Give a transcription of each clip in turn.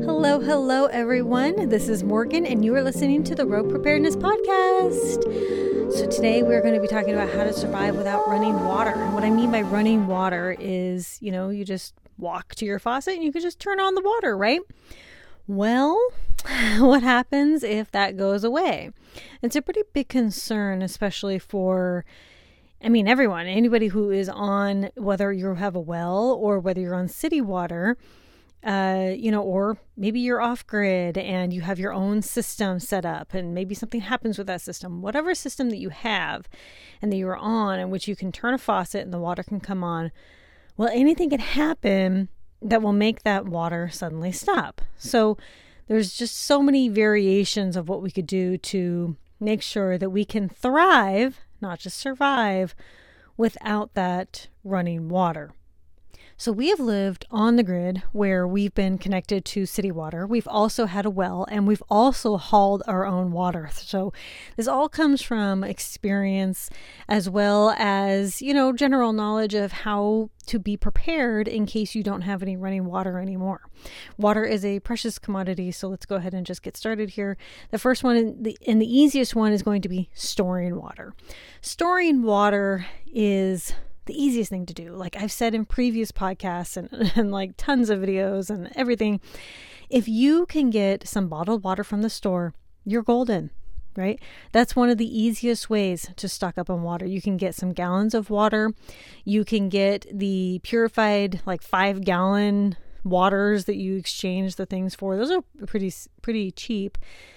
Hello, hello, everyone. This is Morgan, and you are listening to the Road Preparedness Podcast. So today we're going to be talking about how to survive without running water. And what I mean by running water is, you just walk to your faucet and you can just turn on the water, right? Well, what happens if that goes away? It's a pretty big concern, especially for everyone, anybody who is on, whether you have a well or whether you're on city water, or maybe you're off grid and you have your own system set up and maybe something happens with that system, whatever system that you have and that you're on, in which you can turn a faucet and the water can come on. Well, anything can happen that will make that water suddenly stop. So there's just so many variations of what we could do to make sure that we can thrive, not just survive, without that running water. So we have lived on the grid where we've been connected to city water. We've also had a well, and we've also hauled our own water. So this all comes from experience as well as, general knowledge of how to be prepared in case you don't have any running water anymore. Water is a precious commodity, so let's go ahead and just get started here. The first one and the easiest one is going to be storing water. Storing water is the easiest thing to do. Like I've said in previous podcasts and like tons of videos and everything, if you can get some bottled water from the store, you're golden, right? That's one of the easiest ways to stock up on water. You can get some gallons of water. You can get the purified 5-gallon waters that you exchange the things for. Those are pretty cheap.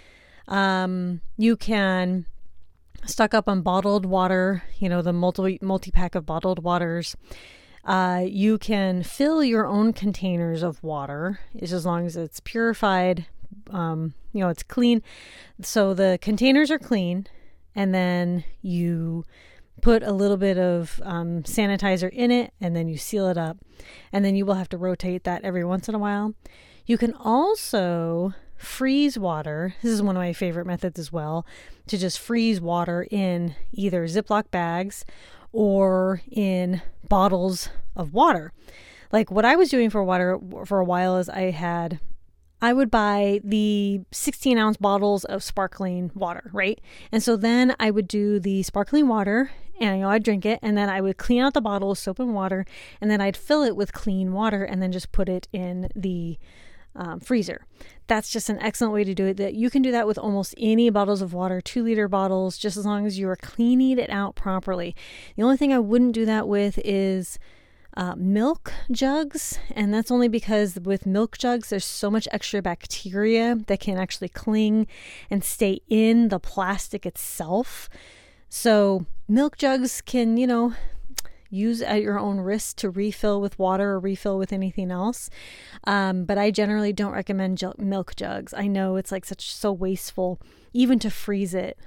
You can stock up on bottled water, the multi-pack of bottled waters. You can fill your own containers of water, as long as it's purified, it's clean. So the containers are clean, and then you put a little bit of sanitizer in it, and then you seal it up, and then you will have to rotate that every once in a while. You can also freeze water. This is one of my favorite methods as well, to just freeze water in either Ziploc bags or in bottles of water. Like what I was doing for water for a while is I would buy the 16-ounce bottles of sparkling water, right? And so then I would do the sparkling water and I'd drink it, and then I would clean out the bottle with soap and water, and then I'd fill it with clean water and then just put it in the freezer. That's just an excellent way to do it. That you can do that with almost any bottles of water, 2-liter bottles, just as long as you are cleaning it out properly. The only thing I wouldn't do that with is milk jugs, and that's only because with milk jugs there's so much extra bacteria that can actually cling and stay in the plastic itself. So milk jugs can, use at your own risk to refill with water or refill with anything else. But I generally don't recommend milk jugs. I know it's so wasteful, even to freeze it.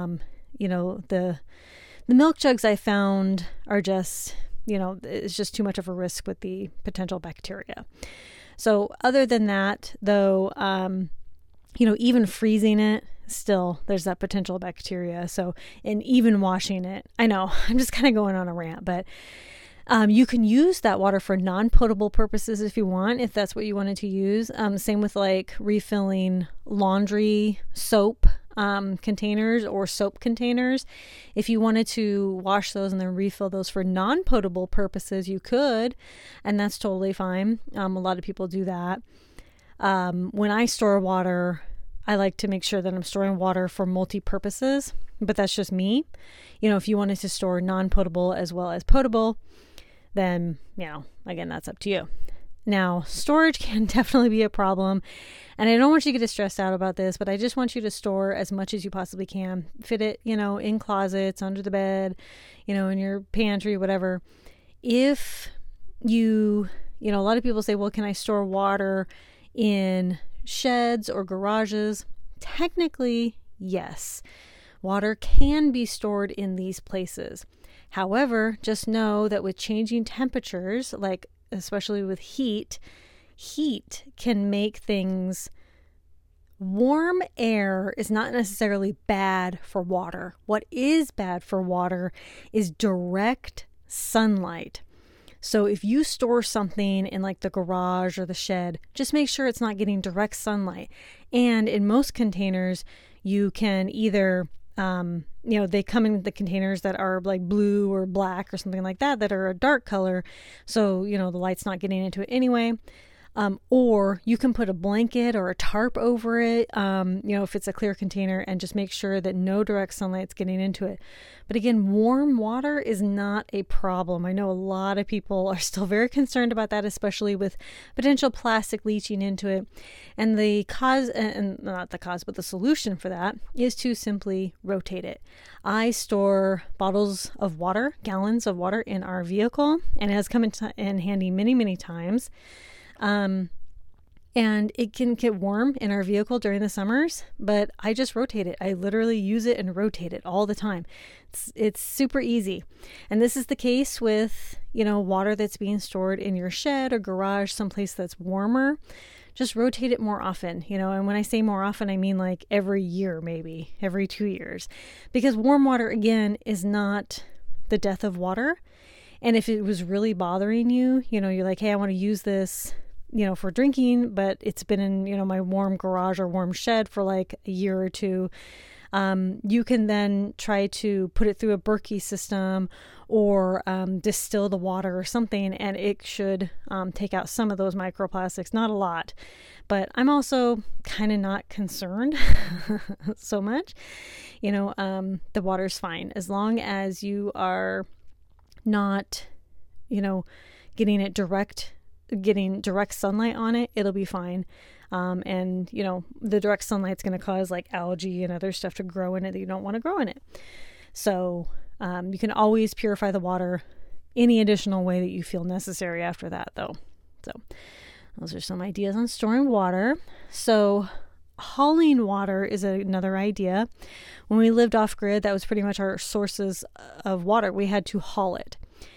The milk jugs I found are just, it's just too much of a risk with the potential bacteria. So other than that, though, even freezing it, still there's that potential bacteria. So, and even washing it, I know I'm just kind of going on a rant, but you can use that water for non-potable purposes if you want, if that's what you wanted to use. Same with refilling laundry soap containers or soap containers. If you wanted to wash those and then refill those for non-potable purposes, you could, and that's totally fine. A lot of people do that. When I store water, I like to make sure that I'm storing water for multi-purposes, but that's just me. If you wanted to store non-potable as well as potable, then, again, that's up to you. Now, storage can definitely be a problem, and I don't want you to get stressed out about this, but I just want you to store as much as you possibly can. Fit it, in closets, under the bed, in your pantry, whatever. If you, a lot of people say, well, can I store water in sheds or garages? Technically, yes. Water can be stored in these places. However, just know that with changing temperatures, especially with heat can make things warm. Air is not necessarily bad for water. What is bad for water is direct sunlight. So if you store something in like the garage or the shed, just make sure it's not getting direct sunlight. And in most containers, you can either, they come in the containers that are like blue or black or something like that, that are a dark color. So, the light's not getting into it anyway. Or you can put a blanket or a tarp over it, if it's a clear container, and just make sure that no direct sunlight's getting into it. But again, warm water is not a problem. I know a lot of people are still very concerned about that, especially with potential plastic leaching into it. And the solution for that is to simply rotate it. I store bottles of water, gallons of water in our vehicle, and it has come in handy many, many times. And it can get warm in our vehicle during the summers, but I just rotate it. I literally use it and rotate it all the time. It's super easy. And this is the case with, water that's being stored in your shed or garage, someplace that's warmer. Just rotate it more often, and when I say more often, I mean like every year, maybe every 2 years, because warm water, again, is not the death of water. And if it was really bothering you, you're like, hey, I want to use this, for drinking, but it's been in, my warm garage or warm shed for like a year or two. You can then try to put it through a Berkey system or distill the water or something, and it should take out some of those microplastics, not a lot. But I'm also kind of not concerned so much. The water's fine as long as you are not, getting direct sunlight on it. It'll be fine. And the direct sunlight's going to cause like algae and other stuff to grow in it that you don't want to grow in it. So you can always purify the water any additional way that you feel necessary after that, though. So those are some ideas on storing water. So hauling water is another idea. When we lived off grid, that was pretty much our sources of water. We had to haul it.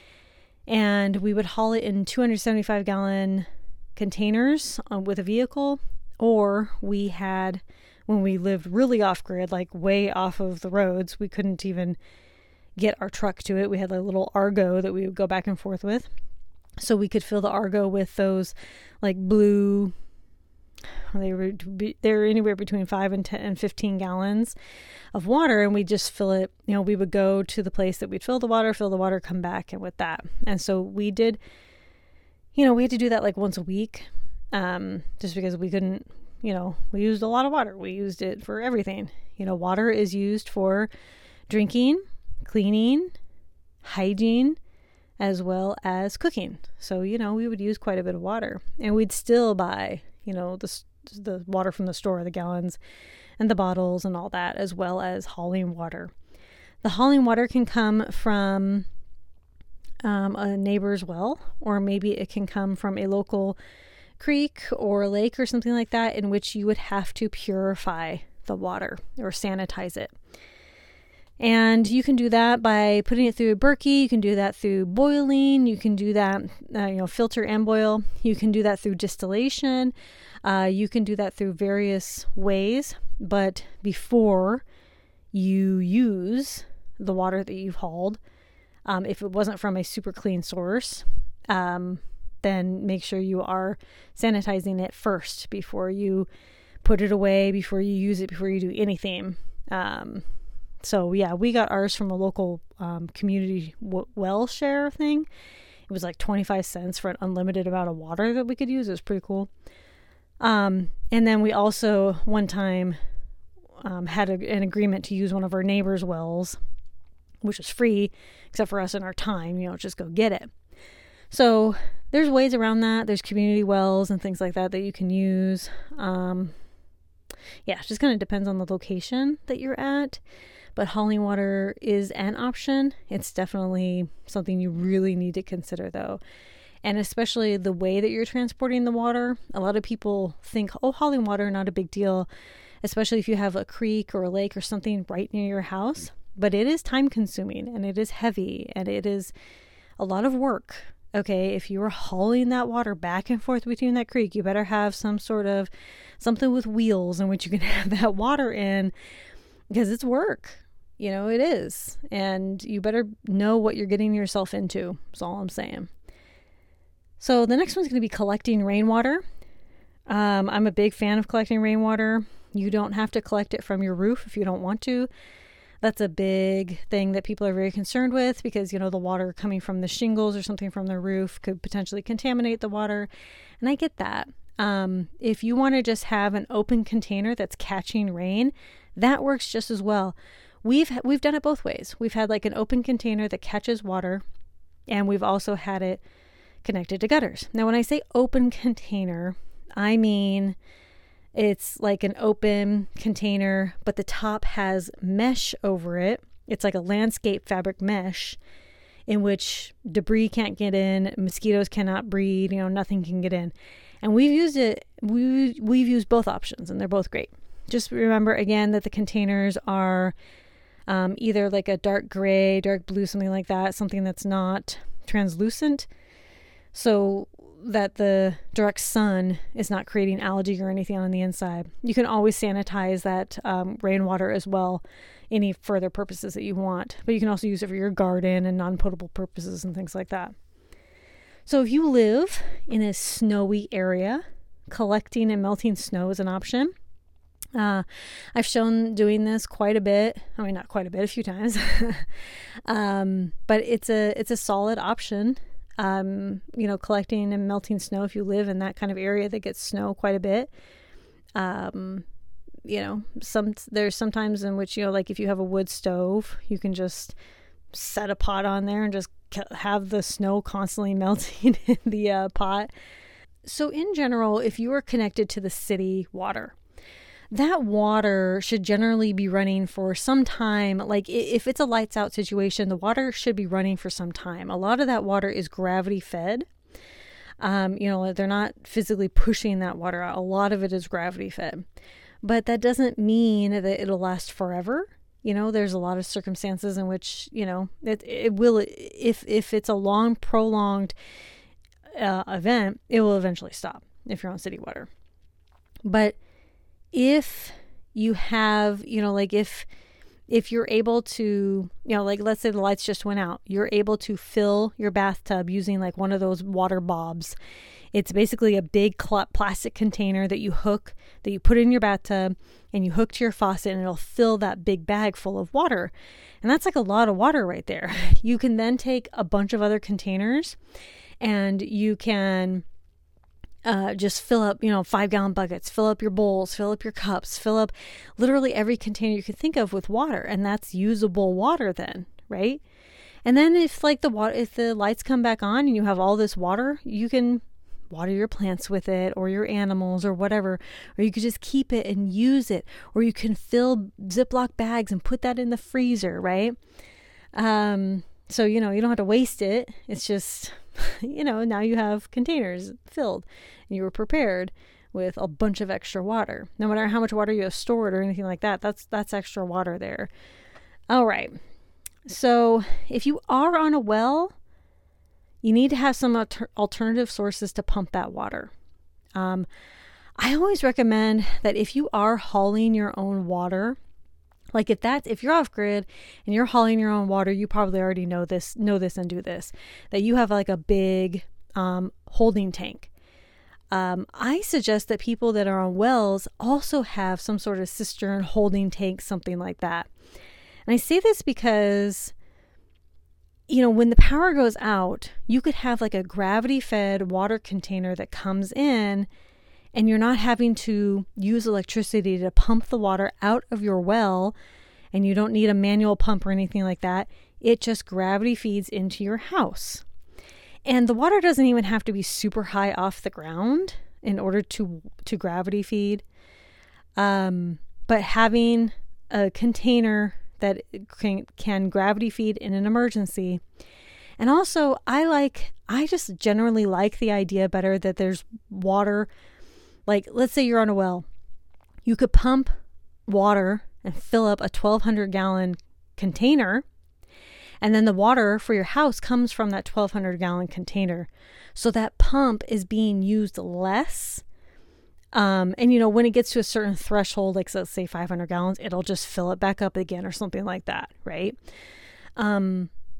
And we would haul it in 275 gallon containers with a vehicle, or we had, when we lived really off grid, like way off of the roads, we couldn't even get our truck to it. We had a little Argo that we would go back and forth with. So we could fill the Argo with those like blue, they were anywhere between 5 and 10 and 15 gallons of water, and we just fill it. We would go to the place that we'd fill the water, come back, and with that. And so we did, we had to do that like once a week, just because we couldn't, we used a lot of water. We used it for everything. Water is used for drinking, cleaning, hygiene, as well as cooking. So, we would use quite a bit of water, and we'd still buy, the water from the store, the gallons and the bottles and all that, as well as hauling water. The hauling water can come from a neighbor's well, or maybe it can come from a local creek or lake or something like that, in which you would have to purify the water or sanitize it. And you can do that by putting it through a Berkey. You can do that through boiling. You can do that, filter and boil. You can do that through distillation. You can do that through various ways. But before you use the water that you've hauled, if it wasn't from a super clean source, then make sure you are sanitizing it first before you put it away, before you use it, before you do anything. So yeah, we got ours from a local community well share thing. It was like 25 cents for an unlimited amount of water that we could use. It was pretty cool. And then we also one time had an agreement to use one of our neighbors' wells, which was free, except for us and our time, just go get it. So there's ways around that. There's community wells and things like that you can use. It just kind of depends on the location that you're at. But hauling water is an option. It's definitely something you really need to consider, though. And especially the way that you're transporting the water. A lot of people think, hauling water, not a big deal, especially if you have a creek or a lake or something right near your house. But it is time consuming, and it is heavy, and it is a lot of work. Okay, if you are hauling that water back and forth between that creek, you better have some sort of something with wheels in which you can have that water in, because it's work. It is. And you better know what you're getting yourself into, is all I'm saying. So the next one's going to be collecting rainwater. I'm a big fan of collecting rainwater. You don't have to collect it from your roof if you don't want to. That's a big thing that people are very concerned with because, the water coming from the shingles or something from the roof could potentially contaminate the water. And I get that. If you want to just have an open container that's catching rain, that works just as well. We've done it both ways. We've had like an open container that catches water, and we've also had it connected to gutters. Now, when I say open container, I mean it's like an open container, but the top has mesh over it. It's like a landscape fabric mesh in which debris can't get in, mosquitoes cannot breed, nothing can get in. And we've used it, we've used both options, and they're both great. Just remember again that the containers are either like a dark gray, dark blue, something like that, something that's not translucent, so that the direct sun is not creating algae or anything on the inside. You can always sanitize that rainwater as well, any further purposes that you want, but you can also use it for your garden and non-potable purposes and things like that. So if you live in a snowy area, collecting and melting snow is an option. I've shown doing this quite a bit. I mean, not quite a bit, a few times. But it's a solid option. Collecting and melting snow if you live in that kind of area that gets snow quite a bit. There's sometimes in which, like if you have a wood stove, you can just set a pot on there and just have the snow constantly melting in the pot. So in general, if you are connected to the city water, that water should generally be running for some time. Like if it's a lights out situation, the water should be running for some time. A lot of that water is gravity fed. They're not physically pushing that water out. A lot of it is gravity fed, but that doesn't mean that it'll last forever. There's a lot of circumstances in which, it will, if it's a long, prolonged event, it will eventually stop if you're on city water. But if you have, if you're able to, let's say the lights just went out, you're able to fill your bathtub using like one of those water bobs. It's basically a big plastic container that you put in your bathtub and you hook to your faucet, and it'll fill that big bag full of water. And that's like a lot of water right there. You can then take a bunch of other containers and you can just fill up, 5-gallon buckets, fill up your bowls, fill up your cups, fill up literally every container you can think of with water. And that's usable water then, right? And then if the lights come back on and you have all this water, you can water your plants with it or your animals or whatever, or you could just keep it and use it, or you can fill Ziploc bags and put that in the freezer, right? So, you don't have to waste it. It's just, now you have containers filled and you were prepared with a bunch of extra water. No matter how much water you have stored or anything like that, that's extra water there. All right. So if you are on a well, you need to have some alternative sources to pump that water. I always recommend that if you are hauling your own water, like if you're off grid and you're hauling your own water, you probably already know this and do this, that you have like a big holding tank. I suggest that people that are on wells also have some sort of cistern, holding tank, something like that. And I say this because when the power goes out, you could have like a gravity fed water container that comes in, and you're not having to use electricity to pump the water out of your well, and you don't need a manual pump or anything like that. It just gravity feeds into your house. And the water doesn't even have to be super high off the ground in order to gravity feed. But having a container that can gravity feed in an emergency. And also I just generally like the idea better that there's water. Like, let's say you're on a well, you could pump water and fill up a 1,200 gallon container. And then the water for your house comes from that 1,200 gallon container. So that pump is being used less. And when it gets to a certain threshold, like let's say 500 gallons, it'll just fill it back up again or something like that, right?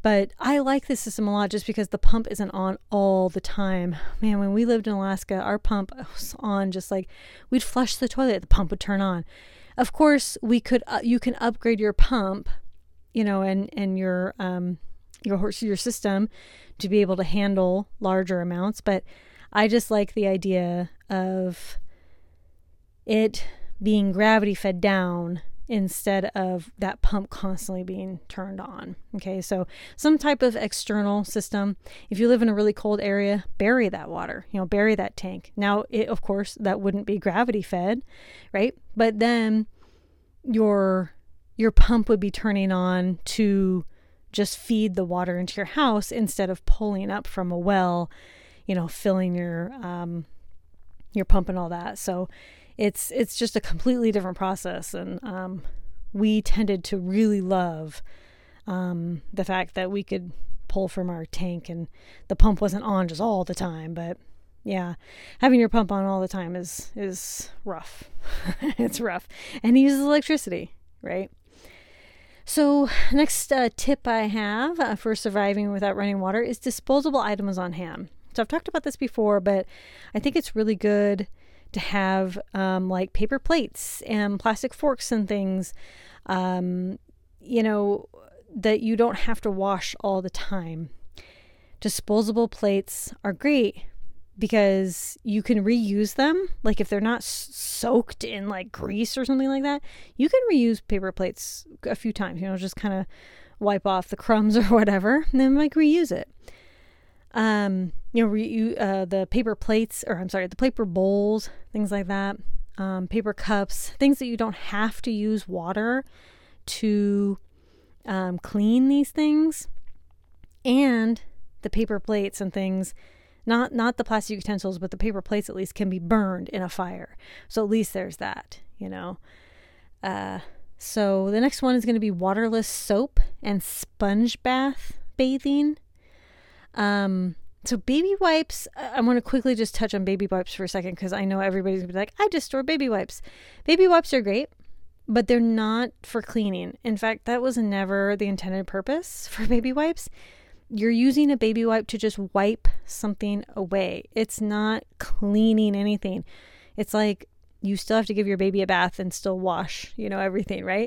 But I like this system a lot just because the pump isn't on all the time. Man, when we lived in Alaska, our pump was on just like we'd flush the toilet, the pump would turn on. Of course, we could you can upgrade your pump, and your system to be able to handle larger amounts, but I just like the idea of it being gravity fed down instead of that pump constantly being turned on. Okay, so some type of external system. If you live in a really cold area, bury that water, bury that tank. Now, of course, that wouldn't be gravity fed, right? But then your pump would be turning on to just feed the water into your house instead of pulling up from a well, filling your pump and all that. So it's just a completely different process. And we tended to really love the fact that we could pull from our tank and the pump wasn't on just all the time. But yeah, having your pump on all the time is rough. It's rough. And it uses electricity, right? So next tip I have for surviving without running water is disposable items on hand. So I've talked about this before, but I think it's really good to have like paper plates and plastic forks and things, that you don't have to wash all the time. Disposable plates are great because you can reuse them. Like if they're not soaked in like grease or something like that, you can reuse paper plates a few times, just kind of wipe off the crumbs or whatever, and then like reuse it. The paper plates, the paper bowls, things like that, paper cups, things that you don't have to use water to clean these things, and the paper plates and things, not the plastic utensils, but the paper plates at least can be burned in a fire. So at least there's that, So the next one is going to be waterless soap and sponge bath bathing. So baby wipes, I want to quickly just touch on baby wipes for a second because I know everybody's going to be like, I just store baby wipes. Baby wipes are great, but they're not for cleaning. In fact, that was never the intended purpose for baby wipes. You're using a baby wipe to just wipe something away. It's not cleaning anything. It's like you still have to give your baby a bath and still wash, everything, right?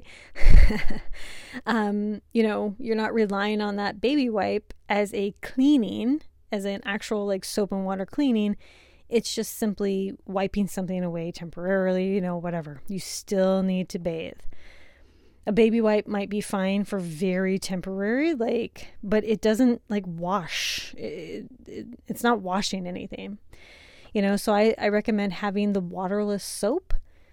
You're not relying on that baby wipe as a cleaning, as an actual like soap and water cleaning. It's just simply wiping something away temporarily, whatever. You still need to bathe. A baby wipe might be fine for very temporary, but it doesn't wash. It's not washing anything. So I recommend having the waterless soap.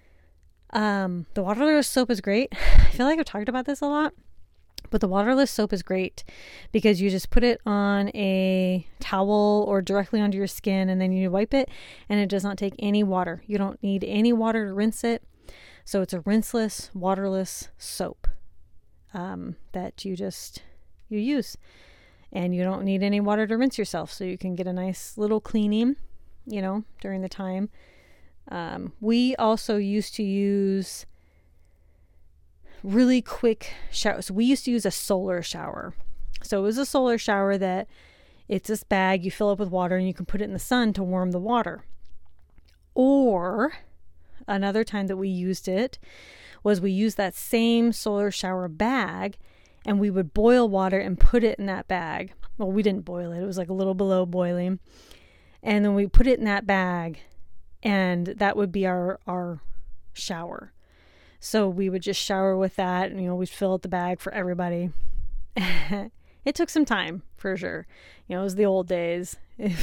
The waterless soap is great. I feel like I've talked about this a lot, but the waterless soap is great because you just put it on a towel or directly onto your skin and then you wipe it and it does not take any water. You don't need any water to rinse it. So it's a rinseless, waterless soap that you use. And you don't need any water to rinse yourself. So you can get a nice little cleaning, during the time. We also used to use really quick showers. We used to use a solar shower. So it was a solar shower that it's this bag you fill up with water and you can put it in the sun to warm the water. Or another time that we used it was we used that same solar shower bag and we would boil water and put it in that bag. Well, we didn't boil it. It was like a little below boiling. And then we put it in that bag and that would be our shower. So we would just shower with that and, we'd fill out the bag for everybody. It took some time for sure. It was the old days.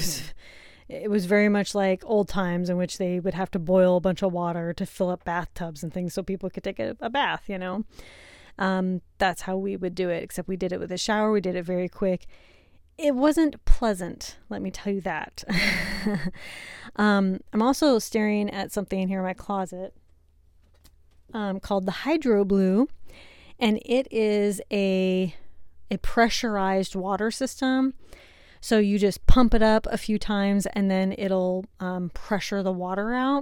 It was very much like old times in which they would have to boil a bunch of water to fill up bathtubs and things so people could take a bath, That's how we would do it, except we did it with a shower. We did it very quick. It wasn't pleasant, let me tell you that. I'm also staring at something here in my closet called the Hydro Blue, and it is a pressurized water system. So you just pump it up a few times and then it'll pressure the water out.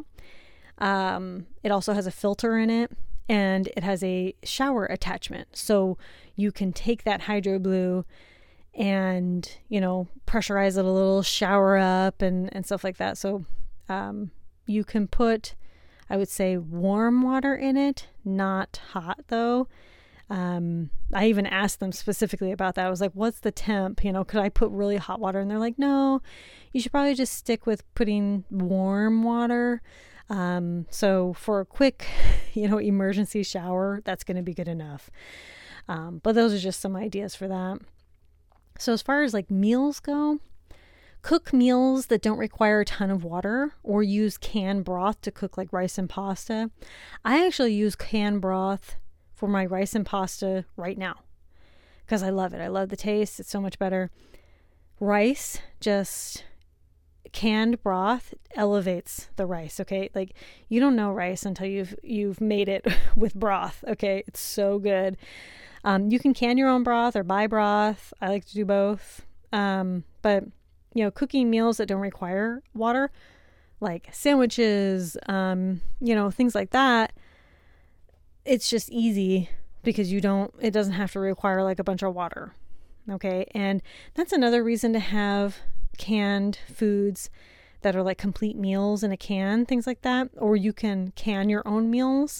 It also has a filter in it and it has a shower attachment. So you can take that Hydro Blue and, pressurize it a little, shower up and stuff like that. So you can put, I would say, warm water in it, not hot though. I even asked them specifically about that. I was like, what's the temp? Could I put really hot water? And they're like, no, you should probably just stick with putting warm water. So for a quick, emergency shower, that's going to be good enough. But those are just some ideas for that. So as far as like meals go, cook meals that don't require a ton of water, or use canned broth to cook like rice and pasta. I actually use canned broth for my rice and pasta right now because I love it. I love the taste. It's so much better. Rice, just canned broth elevates the rice. Okay. Like you don't know rice until you've made it with broth. Okay. It's so good. You can can your own broth or buy broth. I like to do both. But cooking meals that don't require water, like sandwiches, things like that, it's just easy because it doesn't have to require like a bunch of water. Okay. And that's another reason to have canned foods that are like complete meals in a can, things like that. Or you can can your own meals,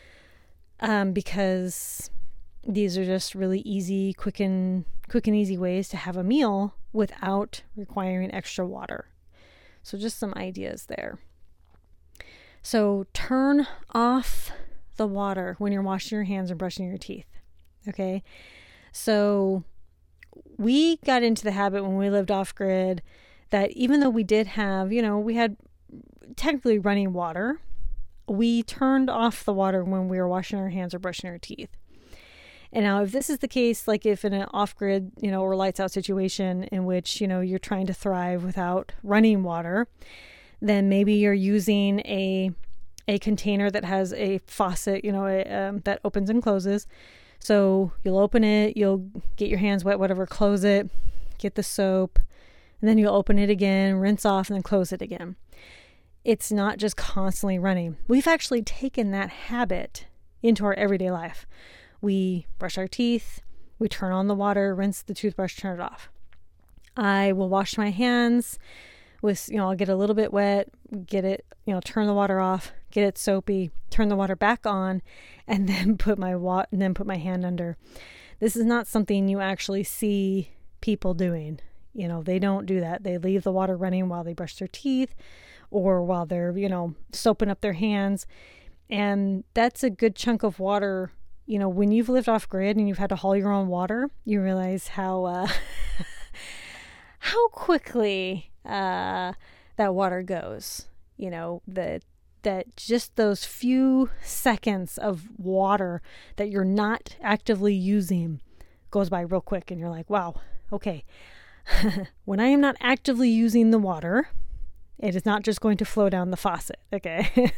because these are just really easy, quick and easy ways to have a meal without requiring extra water. So just some ideas there. So turn off the water when you're washing your hands and brushing your teeth. Okay. So we got into the habit when we lived off grid that even though we did have, we had technically running water, we turned off the water when we were washing our hands or brushing our teeth. And now if this is the case, like if in an off-grid, or lights out situation in which, you're trying to thrive without running water, then maybe you're using a container that has a faucet, that opens and closes. So you'll open it, you'll get your hands wet, whatever, close it, get the soap, and then you'll open it again, rinse off, and then close it again. It's not just constantly running. We've actually taken that habit into our everyday life. We brush our teeth, we turn on the water, rinse the toothbrush, turn it off. I will wash my hands with, I'll get a little bit wet, get it, turn the water off, get it soapy, turn the water back on, and then put my hand under. This is not something you actually see people doing. They don't do that. They leave the water running while they brush their teeth or while they're, soaping up their hands. And that's a good chunk of water. When you've lived off grid and you've had to haul your own water, you realize how quickly that water goes. That just those few seconds of water that you're not actively using goes by real quick, and you're like, wow, okay. When I am not actively using the water, it is not just going to flow down the faucet. Okay.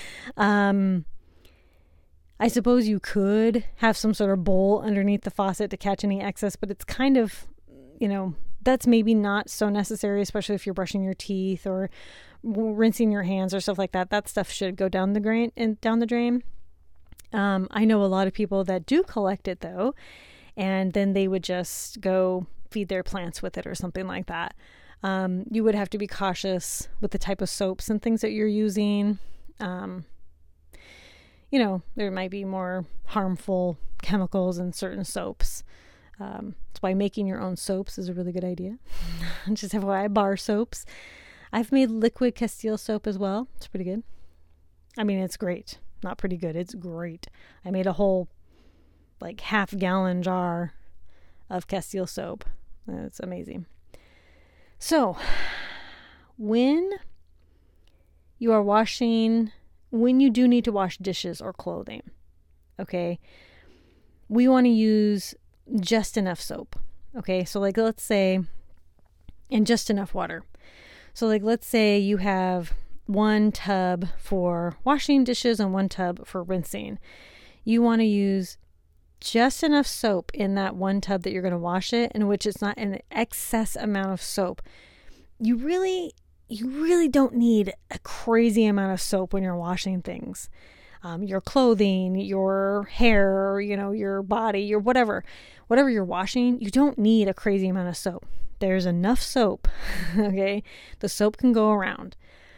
I suppose you could have some sort of bowl underneath the faucet to catch any excess, but it's kind of, that's maybe not so necessary, especially if you're brushing your teeth or rinsing your hands or stuff like that. That stuff should go down the drain. I know a lot of people that do collect it though, and then they would just go feed their plants with it or something like that. You would have to be cautious with the type of soaps and things that you're using. There might be more harmful chemicals in certain soaps. That's why making your own soaps is a really good idea. Just FYI, bar soaps. I've made liquid Castile soap as well. It's pretty good. I mean, it's great. Not pretty good. It's great. I made a whole half-gallon jar of Castile soap. It's amazing. So, when you do need to wash dishes or clothing, okay, we want to use just enough soap. Okay, so let's say, and just enough water. So let's say you have one tub for washing dishes and one tub for rinsing. You want to use just enough soap in that one tub that you're going to wash it, in which it's not an excess amount of soap. You really don't need a crazy amount of soap when you're washing things. your clothing, your hair, your body, your whatever you're washing, you don't need a crazy amount of soap. There's enough soap. Okay. The soap can go around.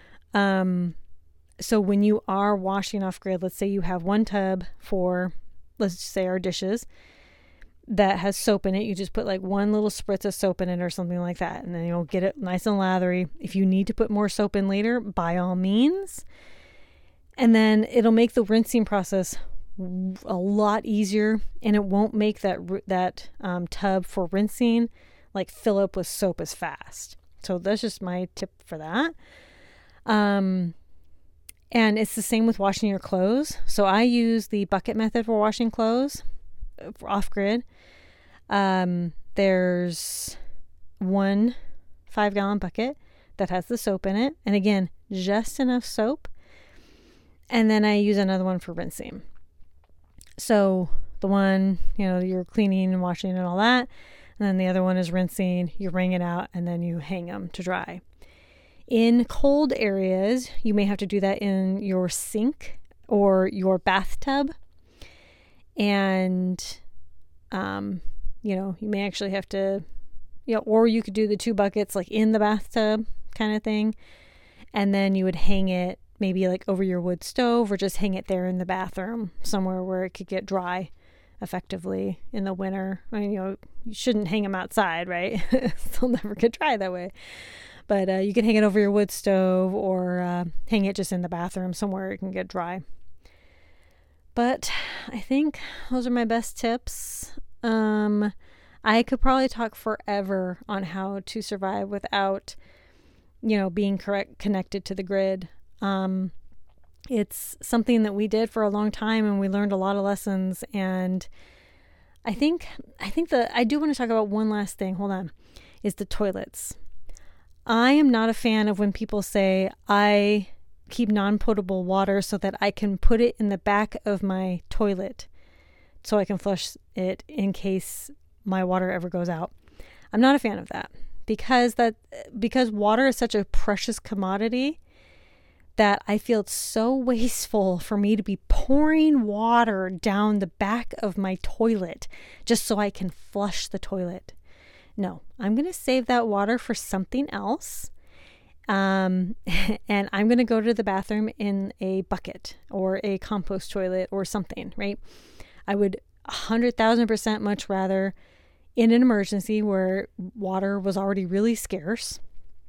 So when you are washing off grid, let's say you have one tub for, let's just say our dishes that has soap in it. You just put like one little spritz of soap in it or something like that. And then you'll get it nice and lathery. If you need to put more soap in later, by all means. And then it'll make the rinsing process a lot easier, and it won't make that tub for rinsing like fill up with soap as fast. So that's just my tip for that. And it's the same with washing your clothes. So I use the bucket method for washing clothes for off grid. There's one 5-gallon bucket that has the soap in it. And again, just enough soap. And then I use another one for rinsing. So the one, you're cleaning and washing and all that. And then the other one is rinsing. You wring it out and then you hang them to dry. In cold areas, you may have to do that in your sink or your bathtub. And, you may actually have to, or you could do the 2 buckets like in the bathtub kind of thing. And then you would hang it maybe like over your wood stove, or just hang it there in the bathroom somewhere where it could get dry effectively in the winter. I mean, you shouldn't hang them outside, right? They'll never get dry that way. But you can hang it over your wood stove, or hang it just in the bathroom somewhere it can get dry. But I think those are my best tips. I could probably talk forever on how to survive without, being connected to the grid. It's something that we did for a long time, and we learned a lot of lessons. And I think I do want to talk about one last thing. Hold on, is the toilets. I am not a fan of when people say I keep non-potable water so that I can put it in the back of my toilet so I can flush it in case my water ever goes out. I'm not a fan of that because water is such a precious commodity that I feel it's so wasteful for me to be pouring water down the back of my toilet just so I can flush the toilet. No, I'm going to save that water for something else. And I'm going to go to the bathroom in a bucket or a compost toilet or something, right? I would 100,000% much rather, in an emergency where water was already really scarce,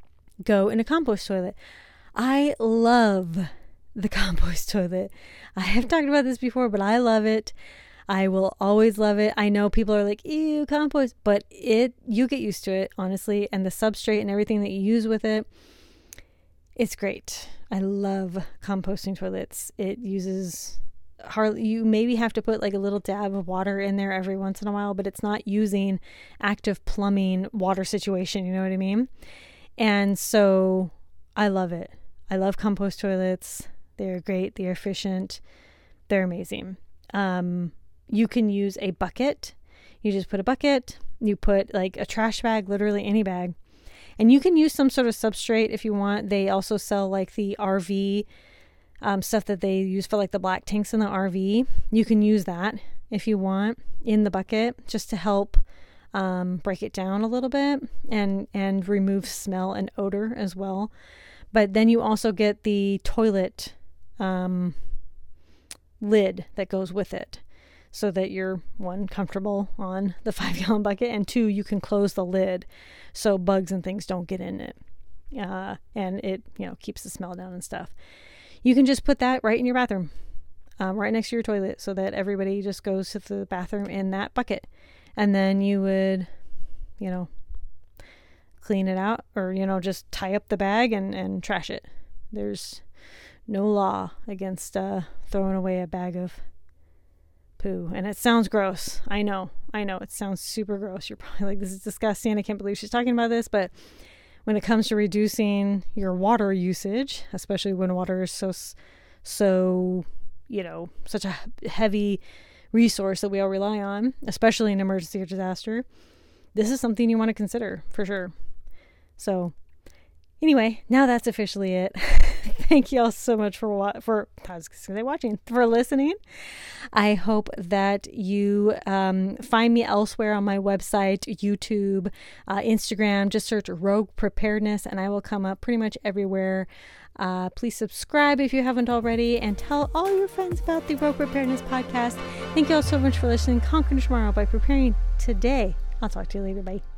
go in a compost toilet. I love the compost toilet. I have talked about this before, but I love it. I will always love it. I know people are like, ew, compost, but you get used to it, honestly, and the substrate and everything that you use with it, it's great. I love composting toilets. It uses you maybe have to put like a little dab of water in there every once in a while, but it's not using active plumbing water situation. You know what I mean? And so I love it. I love compost toilets. They're great. They're efficient. They're amazing. You can use a bucket. You just put a bucket, you put like a trash bag, literally any bag. And you can use some sort of substrate if you want. They also sell like the RV stuff that they use for like the black tanks in the RV. You can use that if you want in the bucket just to help break it down a little bit and remove smell and odor as well. But then you also get the toilet lid that goes with it, so that you're, 1, comfortable on the 5-gallon bucket, and 2, you can close the lid so bugs and things don't get in it. And it, keeps the smell down and stuff. You can just put that right in your bathroom, right next to your toilet, so that everybody just goes to the bathroom in that bucket. And then you would, clean it out, or, just tie up the bag and trash it. There's no law against throwing away a bag of poo. And it sounds gross. I know. It sounds super gross. You're probably like, this is disgusting. I can't believe she's talking about this. But when it comes to reducing your water usage, especially when water is so such a heavy resource that we all rely on, especially in emergency or disaster, this is something you want to consider for sure. So anyway, now that's officially it. Thank you all so much for watching, for listening. I hope that you find me elsewhere on my website, YouTube, Instagram. Just search Rogue Preparedness and I will come up pretty much everywhere. Please subscribe if you haven't already and tell all your friends about the Rogue Preparedness podcast. Thank you all so much for listening. Conquer tomorrow by preparing today. I'll talk to you later. Bye.